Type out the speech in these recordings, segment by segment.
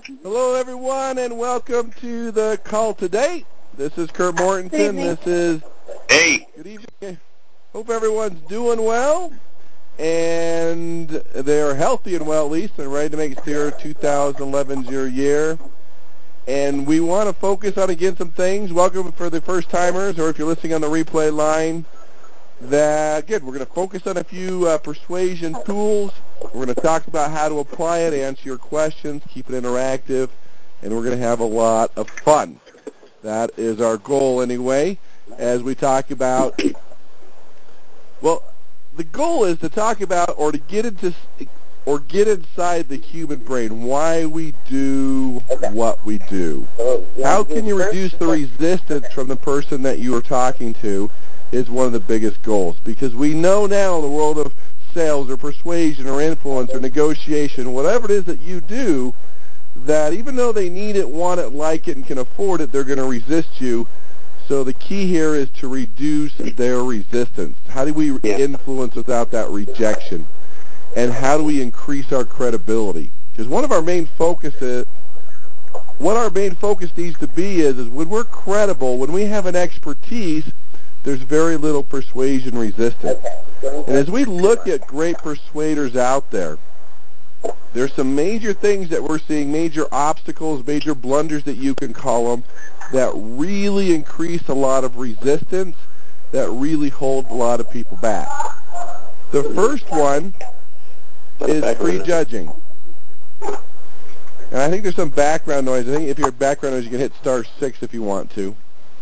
Hello, everyone, and welcome to the call today. This is Kurt Mortensen. Good evening. This is Hey. good evening. Hope everyone's doing well, and they're healthy and well, at least, and ready to make it their 2011's your year. And we want to focus on, again, some things. Welcome for the first-timers, or if you're listening on the replay line, that, again, we're going to focus on a few persuasion tools. We're going to talk about how to apply it, answer your questions, keep it interactive, and we're going to have a lot of fun. That is our goal anyway, as we talk about, well, the goal is to talk about or to get into or get inside the human brain, why we do what we do. How can you reduce the resistance from the person that you are talking to is one of the biggest goals, because we know now in the world of sales or persuasion or influence or negotiation, whatever it is that you do, that even though they need it, want it, like it, and can afford it, they're going to resist you. So the key here is to reduce their resistance. How do we influence without that rejection? And how do we increase our credibility? Because one of our main focuses, what our main focus needs to be is when we're credible, when we have an expertise, there's very little persuasion resistance. And as we look at great persuaders out there, there's some major things that we're seeing, major obstacles, major blunders that you can call them, that really increase a lot of resistance, that really hold a lot of people back. The first one is prejudging. And I think there's some background noise. I think if you're background noise, you can hit *6 if you want to.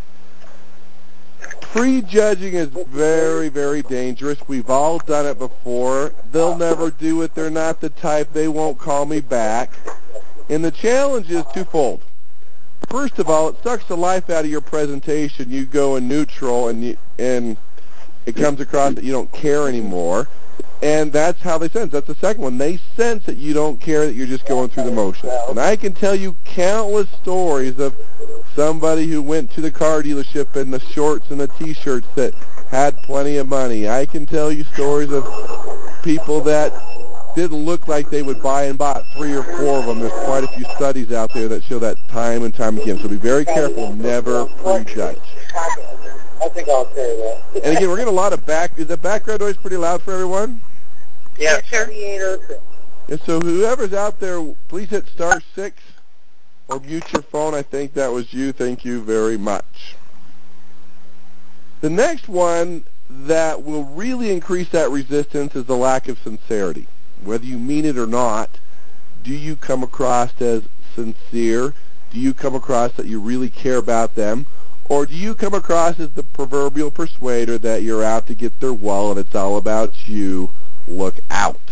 Prejudging is very, very dangerous. We've all done it before. They'll never do it. They're not the type. They won't call me back. And the challenge is twofold. First of all, it sucks the life out of your presentation. You go in neutral, and it comes across that you don't care anymore. And that's how they sense. That's the second one. They sense that you don't care, that you're just going through the motions. And I can tell you countless stories of somebody who went to the car dealership in the shorts and the T-shirts that had plenty of money. I can tell you stories of people that didn't look like they would buy and bought 3 or 4 of them. There's quite a few studies out there that show that time and time again. So be very careful. Never prejudge. I think I'll say that. And again, we're getting a lot of is the background noise pretty loud for everyone? Yeah, sure. And so whoever's out there, please hit *6 or mute your phone. I think that was you. Thank you very much. The next one that will really increase that resistance is the lack of sincerity. Whether you mean it or not, do you come across as sincere? Do you come across that you really care about them? Or do you come across as the proverbial persuader that you're out to get their wallet, it's all about you, look out?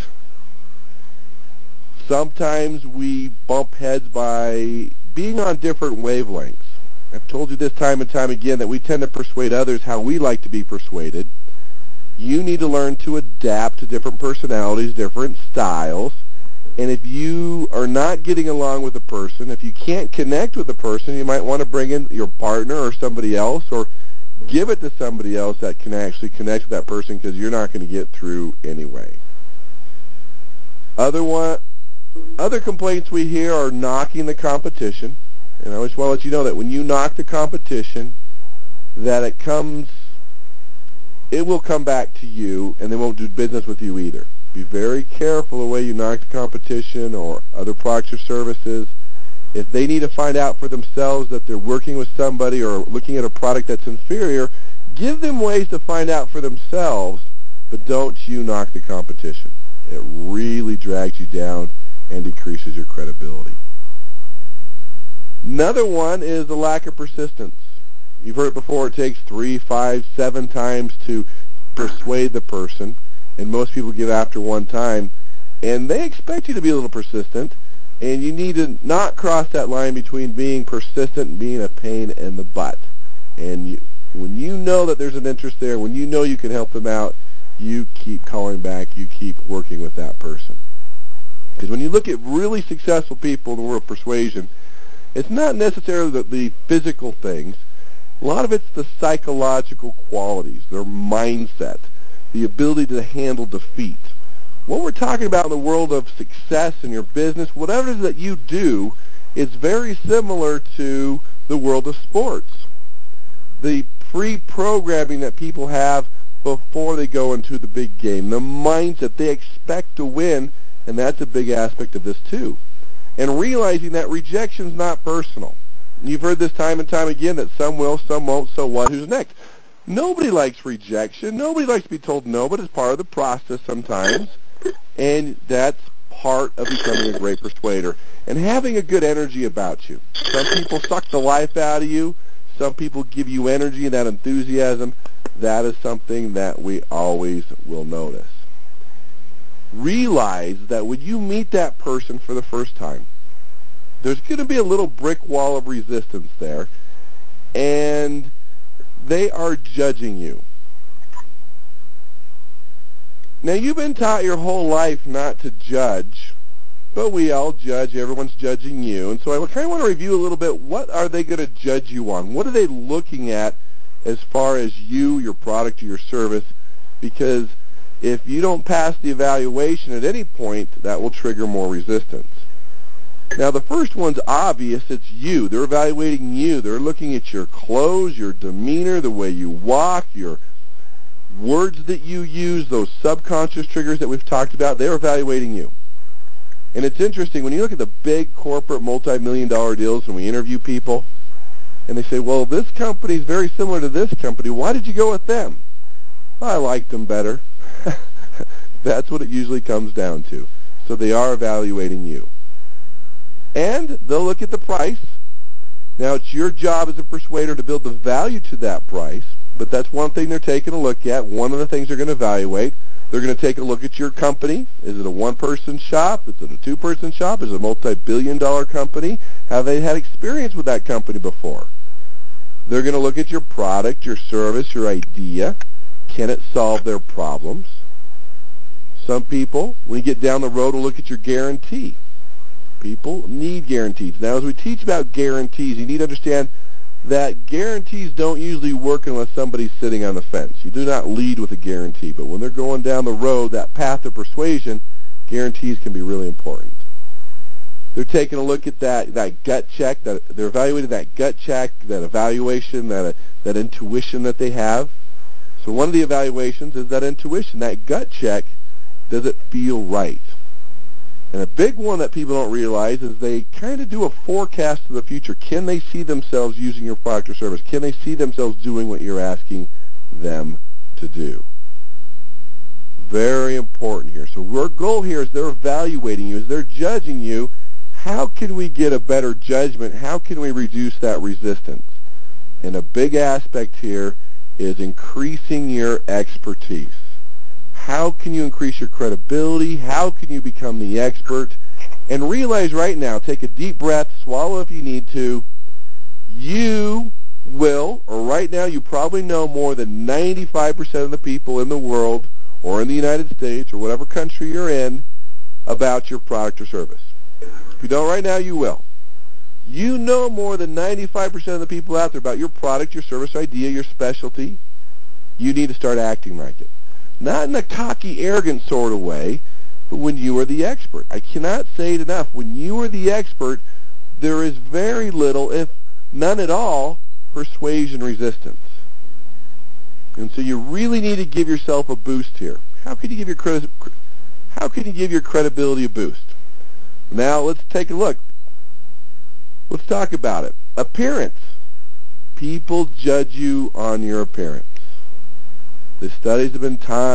Sometimes we bump heads by being on different wavelengths. I've told you this time and time again that we tend to persuade others how we like to be persuaded. You need to learn to adapt to different personalities, different styles. And if you are not getting along with a person, if you can't connect with a person, you might want to bring in your partner or somebody else, or give it to somebody else that can actually connect with that person, because you're not going to get through anyway. Other complaints we hear are knocking the competition. And I just want to let you know that when you knock the competition, that it will come back to you, and they won't do business with you either. Be very careful the way you knock the competition or other products or services. If they need to find out for themselves that they're working with somebody or looking at a product that's inferior, give them ways to find out for themselves, but don't you knock the competition. It really drags you down and decreases your credibility. Another one is the lack of persistence. You've heard it before. It takes 3, 5, 7 times to persuade the person, and most people give after one time. And they expect you to be a little persistent, and you need to not cross that line between being persistent and being a pain in the butt. And when you know that there's an interest there, when you know you can help them out, you keep calling back, you keep working with that person. Because when you look at really successful people in the world of persuasion, it's not necessarily the physical things. A lot of it's the psychological qualities, their mindset, the ability to handle defeat. What we're talking about in the world of success in your business, whatever it is that you do, It's very similar to the world of sports. The pre-programming that people have before they go into the big game, the mindset, they expect to win, and that's a big aspect of this too. And realizing that rejection's not personal. You've heard this time and time again that some will, some won't, so what, who's next? Nobody likes rejection. Nobody likes to be told no, but it's part of the process sometimes. And that's part of becoming a great persuader. And having a good energy about you. Some people suck the life out of you. Some people give you energy and that enthusiasm. That is something that we always will notice. Realize that when you meet that person for the first time, there's going to be a little brick wall of resistance there, and they are judging you. Now, you've been taught your whole life not to judge, but we all judge. Everyone's judging you. And so I kind of want to review a little bit, what are they going to judge you on? What are they looking at as far as you, your product, or your service? Because if you don't pass the evaluation at any point, that will trigger more resistance. Now, the first one's obvious. It's you. They're evaluating you. They're looking at your clothes, your demeanor, the way you walk, your words that you use, those subconscious triggers that we've talked about. They're evaluating you. And it's interesting, when you look at the big corporate multi-million-dollar deals and we interview people, and they say, well, this company is very similar to this company. Why did you go with them? Well, I liked them better. That's what it usually comes down to. So they are evaluating you. And they'll look at the price. Now, it's your job as a persuader to build the value to that price, but that's one thing they're taking a look at. One of the things they're going to evaluate. They're going to take a look at your company. Is it a one-person shop? Is it a two-person shop? Is it a multi-billion-dollar company? Have they had experience with that company before? They're going to look at your product, your service, your idea. Can it solve their problems? Some people, when you get down the road, will look at your guarantee. People need guarantees. Now, as we teach about guarantees, you need to understand that guarantees don't usually work unless somebody's sitting on the fence. You do not lead with a guarantee, but when they're going down the road, that path of persuasion, guarantees can be really important. They're taking a look at that gut check. They're evaluating that gut check, that evaluation, that intuition that they have. So one of the evaluations is that intuition, that gut check. Does it feel right? And a big one that people don't realize is they kind of do a forecast of the future. Can they see themselves using your product or service? Can they see themselves doing what you're asking them to do? Very important here. So our goal here is they're evaluating you, is they're judging you. How can we get a better judgment? How can we reduce that resistance? And a big aspect here is increasing your expertise. How can you increase your credibility? How can you become the expert? And realize right now, take a deep breath, swallow if you need to. You will, or right now you probably know more than 95% of the people in the world or in the United States or whatever country you're in about your product or service. If you don't right now, you will. You know more than 95% of the people out there about your product, your service idea, your specialty. You need to start acting like it. Not in a cocky, arrogant sort of way, but when you are the expert. I cannot say it enough. When you are the expert, there is very little, if none at all, persuasion resistance. And so you really need to give yourself a boost here. How can you give your credibility a boost? Now let's take a look. Let's talk about it. Appearance. People judge you on your appearance. The studies have been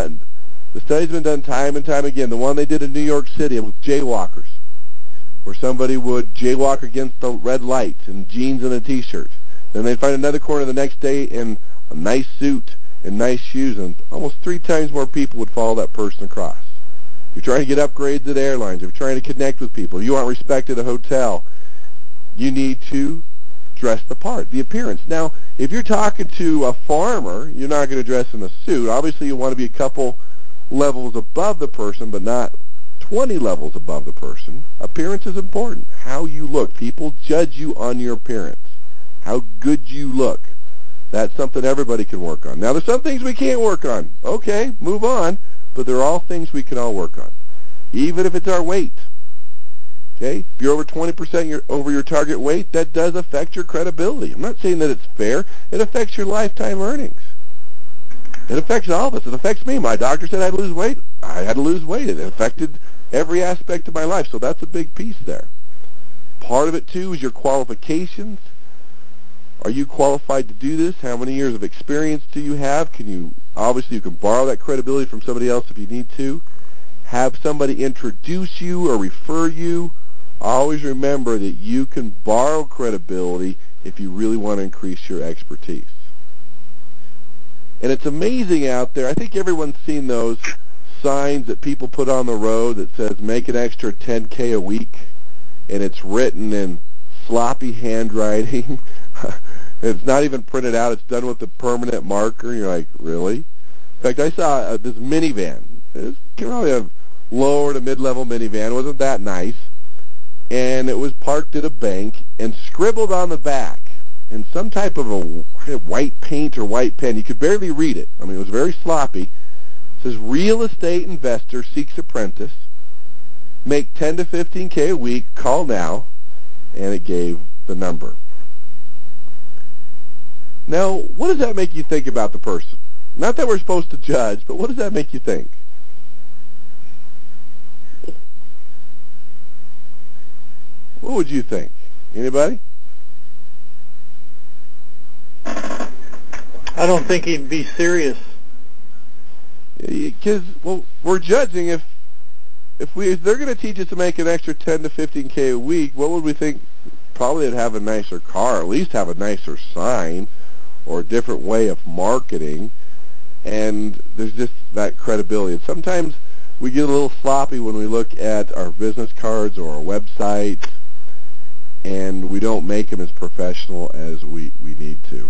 done time and time again. The one they did in New York City with jaywalkers, where somebody would jaywalk against the red light in jeans and a T-shirt. Then they'd find another corner the next day in a nice suit and nice shoes, and almost 3 times more people would follow that person across. If you're trying to get upgrades at airlines, if you're trying to connect with people, if you want respect at a hotel, you need to dress the part, the appearance. Now, if you're talking to a farmer, you're not going to dress in a suit. Obviously, you want to be a couple levels above the person, but not 20 levels above the person. Appearance is important. How you look. People judge you on your appearance. How good you look. That's something everybody can work on. Now, there's some things we can't work on. Okay, move on. But they're all things we can all work on. Even if it's our weight. Okay? If you're over 20% over your target weight, that does affect your credibility. I'm not saying that it's fair. It affects your lifetime earnings. It affects all of us. It affects me. My doctor said I had to lose weight. I had to lose weight. It affected every aspect of my life. So that's a big piece there. Part of it, too, is your qualifications. Are you qualified to do this? How many years of experience do you have? Obviously, you can borrow that credibility from somebody else if you need to. Have somebody introduce you or refer you. Always remember that you can borrow credibility if you really want to increase your expertise. And it's amazing out there. I think everyone's seen those signs that people put on the road that says make an extra 10K a week, and it's written in sloppy handwriting. It's not even printed out. It's done with a permanent marker. You're like, really? In fact, I saw this minivan. It's probably a lower to mid-level minivan. It wasn't that nice. And it was parked at a bank, and scribbled on the back in some type of a white paint or white pen. You could barely read it. I mean, it was very sloppy. It says, real estate investor seeks apprentice. Make 10 to 15K a week. Call now. And it gave the number. Now, what does that make you think about the person? Not that we're supposed to judge, but what does that make you think? What would you think? Anybody? I don't think he'd be serious. Because, well, we're judging if they're going to teach us to make an extra 10 to 15K a week, what would we think? Probably they'd have a nicer car, at least have a nicer sign, or a different way of marketing, and there's just that credibility. And sometimes we get a little sloppy when we look at our business cards or our websites, and we don't make them as professional as we need to.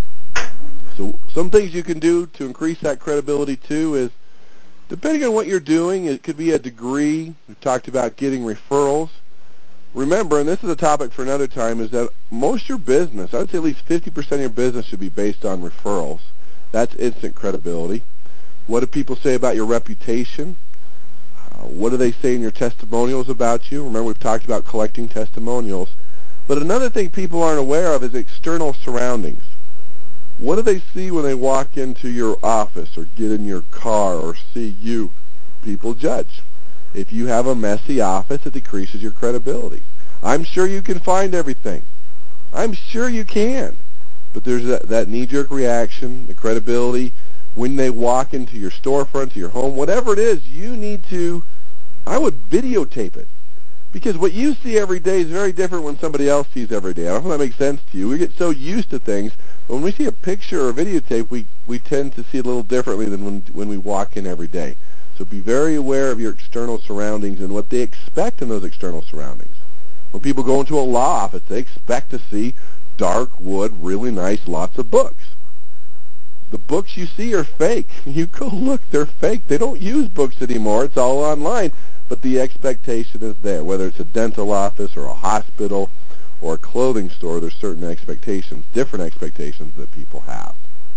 So some things you can do to increase that credibility too is, depending on what you're doing, it could be a degree. We've talked about getting referrals. Remember, and this is a topic for another time, is that most of your business, I would say at least 50% of your business should be based on referrals. That's instant credibility. What do people say about your reputation? What do they say in your testimonials about you? Remember, we've talked about collecting testimonials. But another thing people aren't aware of is external surroundings. What do they see when they walk into your office or get in your car or see you? People judge. If you have a messy office, it decreases your credibility. I'm sure you can find everything. I'm sure you can. But there's that knee-jerk reaction, the credibility. When they walk into your storefront, to your home, whatever it is, you need to, I would videotape it. Because what you see every day is very different when somebody else sees every day. I don't know if that makes sense to you. We get so used to things. But when we see a picture or a videotape, we tend to see it a little differently than when we walk in every day. So be very aware of your external surroundings and what they expect in those external surroundings. When people go into a law office, they expect to see dark wood, really nice, lots of books. The books you see are fake. You go look, they're fake. They don't use books anymore. It's all online. But the expectation is there. Whether it's a dental office or a hospital or a clothing store, there's certain expectations, different expectations that people have.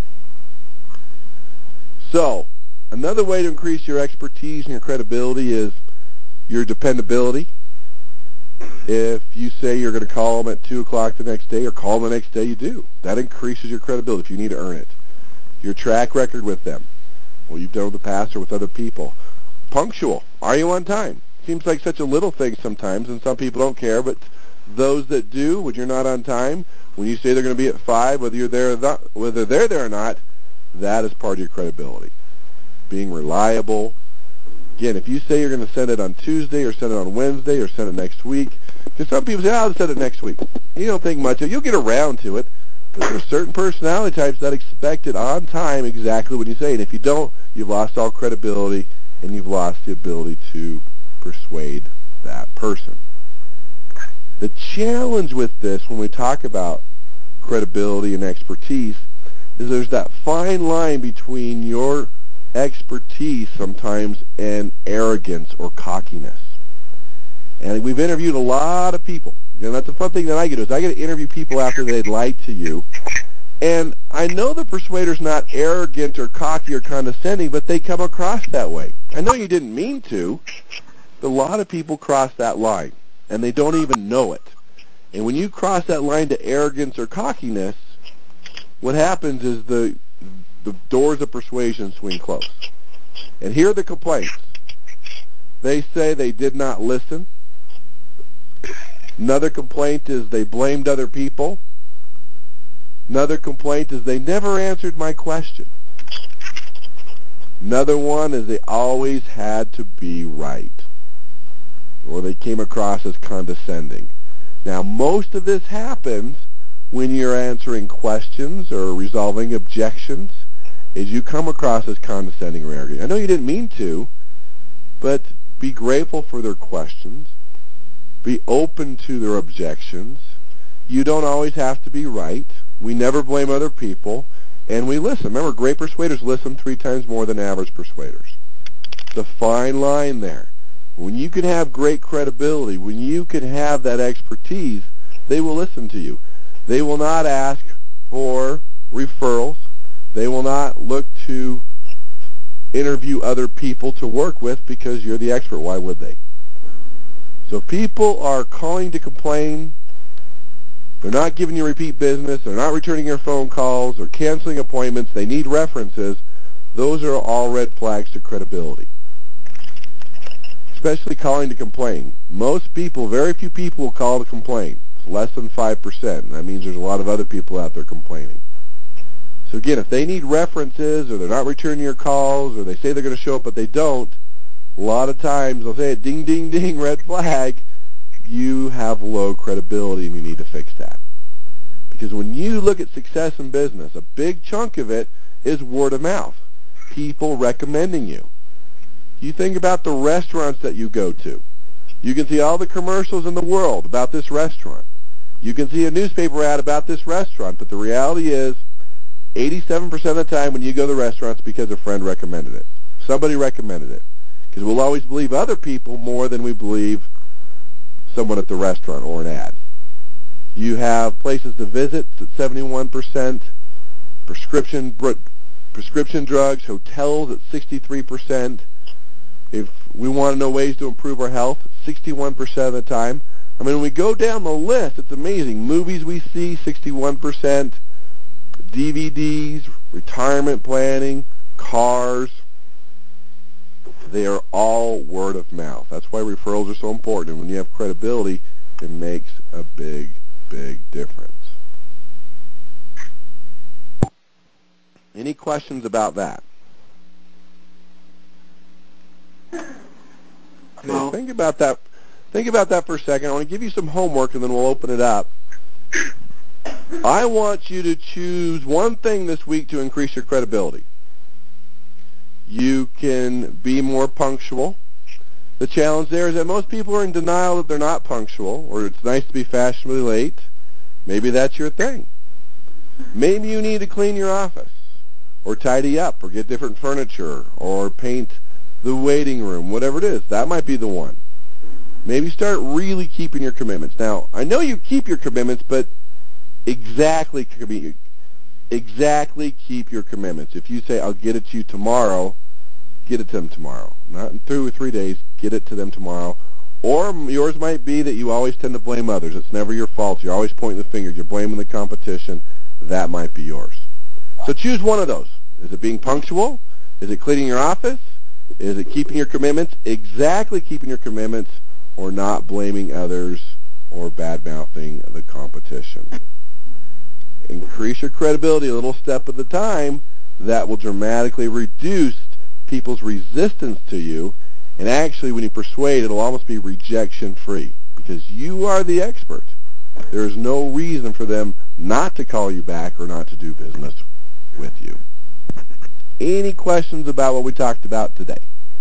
So, another way to increase your expertise and your credibility is your dependability. If you say you're going to call them at 2 o'clock the next day or call them the next day, you do. That increases your credibility if you need to earn it. Your track record with them, what you've done with the past or with other people. Punctual. Are you on time? Seems like such a little thing sometimes, and some people don't care, but those that do, when you're not on time, when you say they're going to be at 5, whether they're there or not, that is part of your credibility. Being reliable. Again, if you say you're going to send it on Tuesday or send it on Wednesday or send it next week, because some people say, I'll send it next week. You don't think much of it. You'll get around to it, but there's certain personality types that expect it on time exactly when you say it. If you don't, you've lost all credibility and you've lost the ability to persuade that person. The challenge with this when we talk about credibility and expertise is there's that fine line between your expertise sometimes and arrogance or cockiness. And we've interviewed a lot of people. And that's the fun thing that I get to do is I get to interview people after they'd lied to you. And I know the persuader's not arrogant or cocky or condescending, but they come across that way. I know you didn't mean to, but a lot of people cross that line. and they don't even know it. And when you cross that line to arrogance or cockiness, what happens is the doors of persuasion swing close. And here are the complaints. They say they did not listen. Another complaint is they blamed other people. Another complaint is they never answered my question. Another one is they always had to be right, or they came across as condescending. Now, most of this happens when you're answering questions or resolving objections, is you come across as condescending or arrogant. I know you didn't mean to, but be grateful for their questions. Be open to their objections. You don't always have to be right. We never blame other people. And we listen. Remember, great persuaders listen 3 times more than average persuaders. The fine line there. When you can have great credibility, when you can have that expertise, they will listen to you. They will not ask for referrals. They will not look to interview other people to work with because you're the expert. Why would they? So if people are calling to complain, they're not giving you repeat business, they're not returning your phone calls, or canceling appointments, they need references, those are all red flags to credibility. Especially calling to complain. Most people, very few people will call to complain. It's less than 5%. That means there's a lot of other people out there complaining. So again, if they need references, or they're not returning your calls, or they say they're going to show up but they don't, a lot of times they'll say, ding, ding, ding, red flag. You have low credibility and you need to fix that. Because when you look at success in business, a big chunk of it is word of mouth. People recommending you. You think about the restaurants that you go to. You can see all the commercials in the world about this restaurant. You can see a newspaper ad about this restaurant, but the reality is 87% of the time when you go to the restaurant, it's because a friend recommended it. Somebody recommended it. Because we'll always believe other people more than we believe someone at the restaurant or an ad. You have places to visit at 71%, prescription drugs, hotels at 63%. If we want to know ways to improve our health, 61% of the time. I mean, when we go down the list, it's amazing. Movies we see, 61%. DVDs, retirement planning, cars. They are all word of mouth. That's why referrals are so important. And when you have credibility, it makes a big, big difference. Any questions about that? No. Think about that. Think about that for a second. I want to give you some homework, and then we'll open it up. I want you to choose one thing this week to increase your credibility. You can be more punctual. The challenge there is that most people are in denial that they're not punctual, or it's nice to be fashionably late. Maybe that's your thing. Maybe you need to clean your office, or tidy up, or get different furniture, or paint the waiting room, whatever it is. That might be the one. Maybe start really keeping your commitments. Now, I know you keep your commitments, but exactly keep your commitments. If you say, I'll get it to you tomorrow, get it to them tomorrow. Not in 2 or 3 days, get it to them tomorrow. Or yours might be that you always tend to blame others. It's never your fault. You're always pointing the finger. You're blaming the competition. That might be yours. So choose one of those. Is it being punctual? Is it cleaning your office? Is it keeping your commitments? Exactly keeping your commitments, or not blaming others or bad-mouthing the competition. Increase your credibility a little step at a time. That will dramatically reduce people's resistance to you. And actually, when you persuade, it'll almost be rejection-free because you are the expert. There is no reason for them not to call you back or not to do business with you. Any questions about what we talked about today?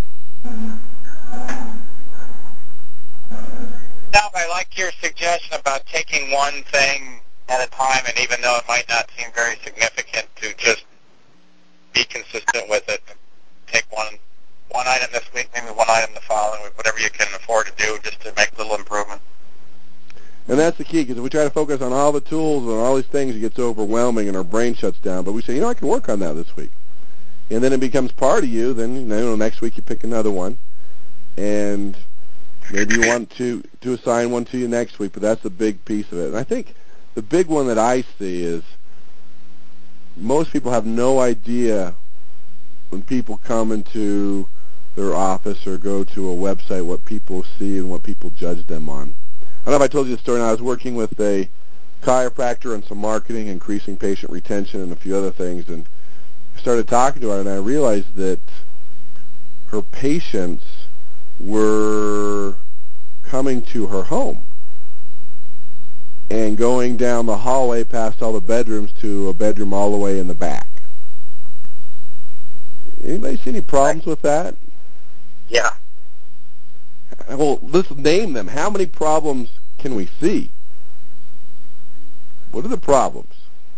Now, I like your suggestion about taking one thing at a time, and even though it might not seem very significant, to just be consistent with it. Take one item this week, maybe one item the following week, whatever you can afford to do just to make a little improvement. And that's the key, because if we try to focus on all the tools and all these things, it gets overwhelming and our brain shuts down. But we say, I can work on that this week. And then it becomes part of you. Then, next week you pick another one. And Maybe you want to assign one to you next week, but that's a big piece of it. And I think the big one that I see is most people have no idea when people come into their office or go to a website what people see and what people judge them on. I don't know if I told you the story. I was working with a chiropractor on some marketing, increasing patient retention, and a few other things, and I started talking to her, and I realized that her patients were coming to her home and going down the hallway past all the bedrooms to a bedroom all the way in the back. Anybody see any problems with that? Yeah. Well, let's name them. How many problems can we see? What are the problems?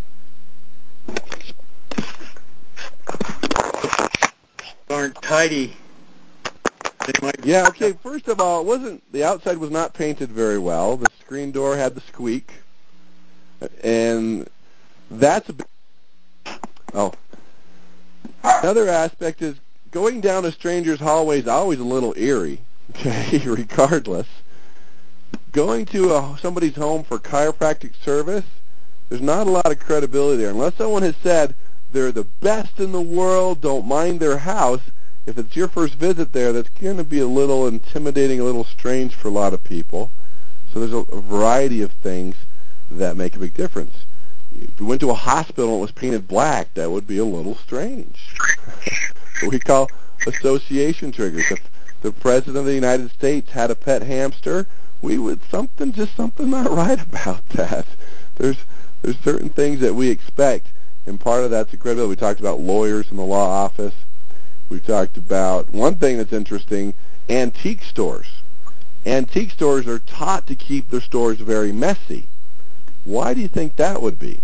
Aren't tidy. Yeah, okay, first of all, the outside was not painted very well. The screen door had the squeak. And that's a bit... Oh. Another aspect is going down a stranger's hallway is always a little eerie, okay, regardless. Going to somebody's home for chiropractic service, there's not a lot of credibility there. Unless someone has said they're the best in the world, don't mind their house, if it's your first visit there, that's going to be a little intimidating, a little strange for a lot of people. So there's a variety of things that make a big difference. If we went to a hospital and it was painted black, that would be a little strange. What we call association triggers. If the President of the United States had a pet hamster, we would something not right about that. There's certain things that we expect, and part of that's the credibility. We talked about lawyers in the law office. We talked about one thing that's interesting, antique stores. Antique stores are taught to keep their stores very messy. Why do you think that would be?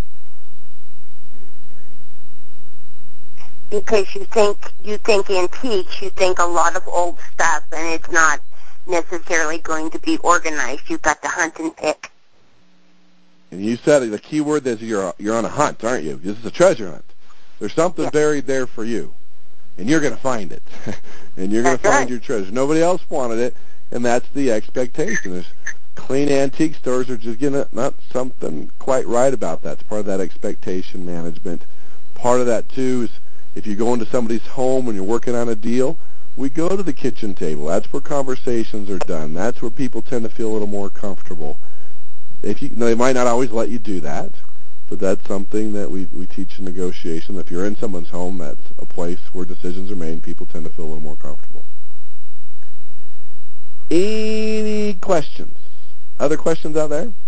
Because you think antiques, you think a lot of old stuff, and it's not necessarily going to be organized. You've got to hunt and pick. And you said it, the key word is you're on a hunt, aren't you? This is a treasure hunt. There's something buried there for you, and you're going to find it, and you're going to find your treasure. Nobody else wanted it, and that's the expectation. There's clean antique stores are just not something quite right about that. It's part of that expectation management. Part of that, too, is if you go into somebody's home and you're working on a deal, we go to the kitchen table. That's where conversations are done. That's where people tend to feel a little more comfortable. They might not always let you do that, but that's something that we teach in negotiation. If you're in someone's home, that's a place where decisions are made and people tend to feel a little more comfortable. Any questions? Other questions out there?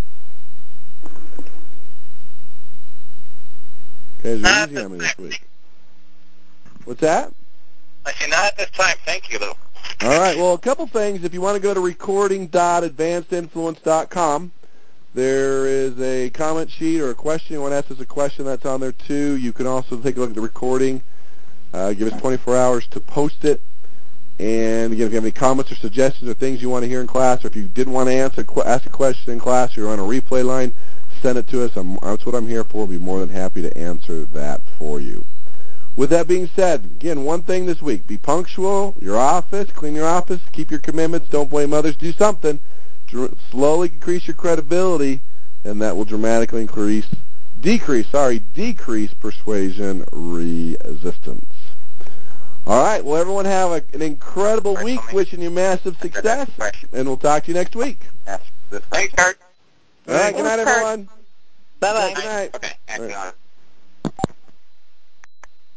Okay, is there easy on me this week? What's that? I say not at this time. Thank you, though. All right. Well, a couple things. If you want to go to recording.advancedinfluence.com, there is a comment sheet or a question. You want to ask us a question that's on there, too. You can also take a look at the recording. Give us 24 hours to post it. And, again, if you have any comments or suggestions or things you want to hear in class, or if you didn't want to ask a question in class or you're on a replay line, send it to us. That's what I'm here for. I'll be more than happy to answer that for you. With that being said, again, one thing this week, be punctual, your office, clean your office, keep your commitments, don't blame others, do something. Slowly increase your credibility, and that will dramatically decrease persuasion resistance. All right, well, everyone have an incredible week, wishing you massive success, and we'll talk to you next week. Thanks, Kurt. All right, good night, everyone. Bye-bye. Good night. Okay, All right.